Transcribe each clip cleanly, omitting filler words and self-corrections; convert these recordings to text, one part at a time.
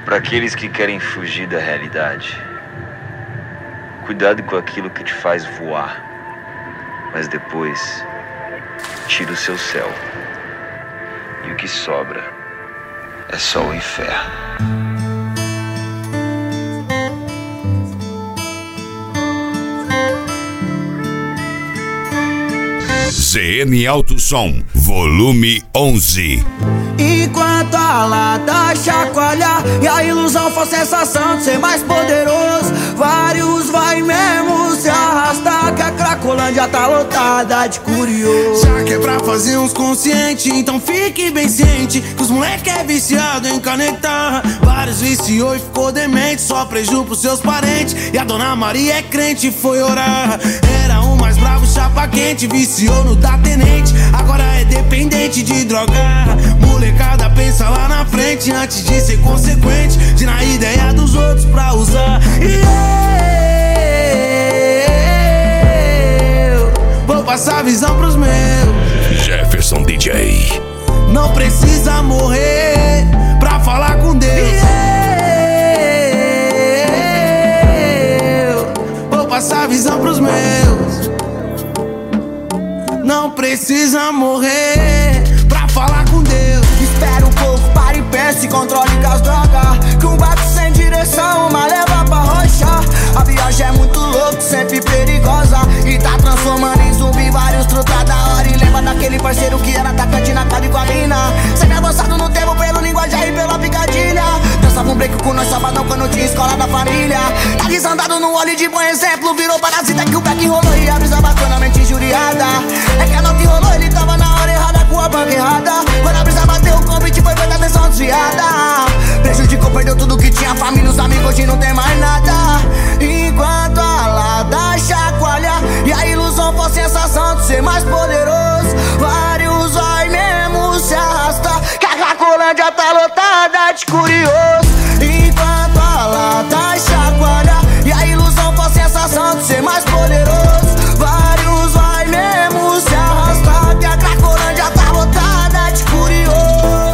Para aqueles que querem fugir da realidade, cuidado com aquilo que te faz voar, mas depois tira o seu céu, e o que sobra é só o inferno. CN Alto Som, volume 11. Enquanto a lata chacoalha e a ilusão for sensação de ser mais poderoso, vários vai mesmo se arrastar, que a Cracolândia tá lotada de curioso. Já que é pra fazer uns consciente, então fique bem ciente que os moleque é viciado em canetar. Vários viciou e ficou demente, só preju pros seus parentes. E a Dona Maria é crente e foi orar. Era o mais bravo, chapa quente, viciou no da tenente, agora é dependente de drogar. Molecada pensa lá na frente antes de ser consequente, de na ideia dos outros pra usar. E eu vou passar a visão pros meus. Jefferson DJ. Não precisa morrer pra falar com Deus. Eu vou passar a visão pros meus. Não precisa morrer pra falar com Deus. Espera um pouco, para e pensa e controle com as drogas, que um barco sem direção, uma leva pra rocha. A viagem é muito louca, sempre perigosa, e tá transformando em zumbi vários truta da hora. E lembra daquele parceiro que era atacante na casa com a mina, sempre avançado no tempo pelo linguajar e pela picadilha. Dançava um break com nós sabadão quando tinha escola da família. Tá desandado no olho de bom exemplo, virou parasita que o back rolou e a brisa bacanamente injuriada. É que a nota rolou, ele tava na hora errada com a banca errada. Quando a brisa bateu, o convite foi feita atenção desviada. Prejudicou, perdeu tudo que tinha, família, os amigos, hoje não tem mais nada. Enquanto a lata chacoalha e a ilusão for sensação de ser mais poderoso, vários vai mesmo se arrastar, que a Cracolândia tá lotada de curioso. Enquanto a lata chacoalha e a ilusão for sensação de ser mais poderoso, vários vai mesmo se arrastar, que a Cracolândia tá lotada de curioso.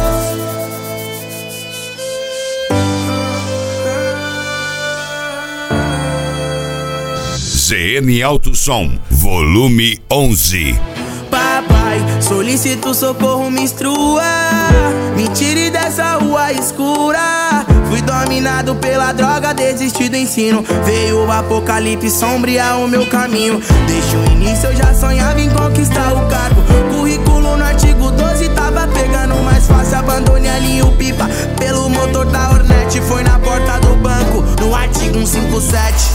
CN Alto Som, volume 11. Papai, solicito socorro, me instrua, me tire dessa rua escura. Fui dominado pela droga, desisti do ensino. Veio o apocalipse sombrear o meu caminho. Desde o início eu já sonhava em conquistar o cargo. Currículo no artigo 12 tava pegando mais fácil. Abandone ali o pipa pelo motor da Hornet. Foi na porta do banco, no artigo 157.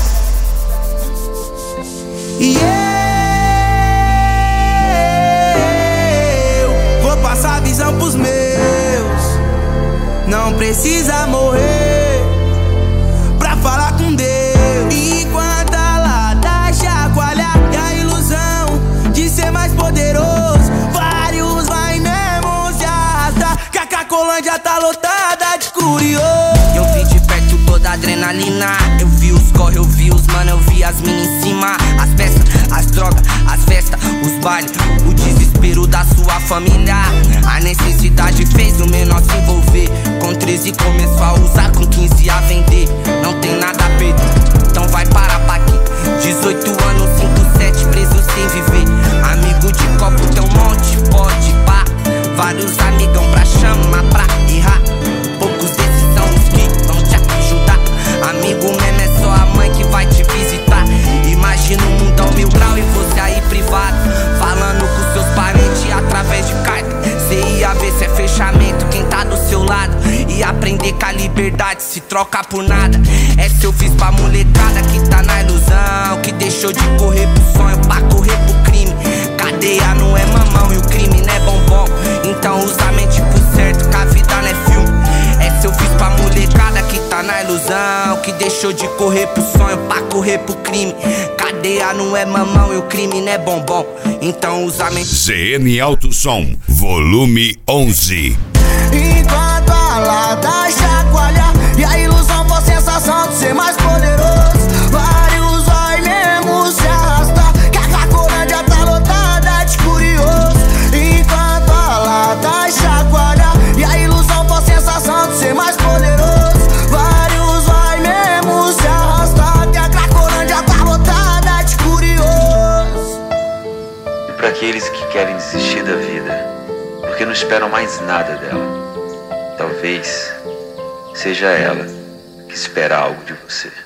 E eu vou passar a visão pros meus. Não precisa morrer pra falar com Deus. Enquanto a lata chacoalha e a ilusão de ser mais poderoso, vários vai mesmo se arrastar, que a Cracolândia tá lotada de curioso. Eu vi de perto toda a adrenalina, eu vi os corre, eu vi os mano, eu vi as minas em cima. As peças, as drogas, as festas, os bailes, o desespero da sua família. A necessidade fez o menor se envolver. Com 13 começou a usar, com 15 a vender. Não tem nada a perder, então vai parar pra aqui. 18 anos, 5-7, preso sem viver. Amigo de copo tem um monte, pode pá. Vários amigão pra chamar, pra errar. Poucos desses são os que vão te ajudar. Amigo mesmo é só a mãe que vai te visitar. Imagina um mundão 1000 grau e você aí privado, falando com seus parentes através de carta. Cê ia ver se é fechamento quem tá do seu lado, e aprender que a liberdade se troca por nada. Essa eu fiz pra molecada que tá na ilusão, que deixou de correr pro sonho pra correr pro crime. Cadeia não é mamão e o crime não é bombom, então usa a mente pro certo que a vida não é filme. Essa eu fiz pra molecada que tá na ilusão, que deixou de correr pro sonho pra correr pro crime. Cadeia não é mamão e o crime não é bombom, então usa a mente. CN Alto Som, volume 11. Enquanto a lata chacoalha e a ilusão for sensação de ser mais poderoso, vários vai mesmo se arrastar, que a Cracolândia tá lotada de curioso. Enquanto a lata chacoalha e a ilusão for sensação de ser mais poderoso, para aqueles que querem desistir da vida, porque não esperam mais nada dela. Talvez seja ela que espera algo de você.